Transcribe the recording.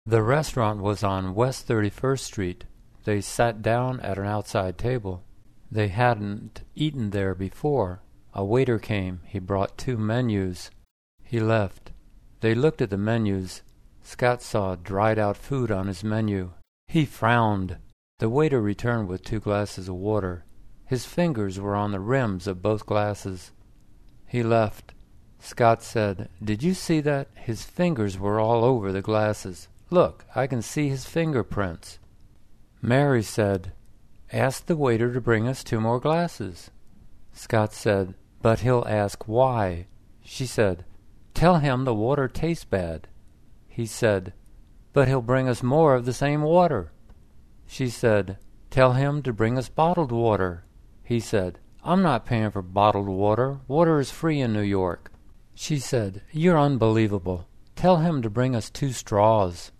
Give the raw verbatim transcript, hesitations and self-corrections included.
The restaurant was on West thirty-first Street. They sat down at an outside table. They hadn't eaten there before. A waiter came. He brought two menus. He left. They looked at the menus. Scott saw dried-out food on his menu. He frowned. The waiter returned with two glasses of water. His fingers were on the rims of both glasses. He left. Scott said, "Did you see that? His fingers were all over the glasses. Look, I can see his fingerprints." Mary said, "Ask the waiter to bring us two more glasses." Scott said, "But he'll ask why." She said, "Tell him the water tastes bad." He said, "But he'll bring us more of the same water." She said, "Tell him to bring us bottled water." He said, "I'm not paying for bottled water. Water is free in New York." She said, "You're unbelievable. Tell him to bring us two straws."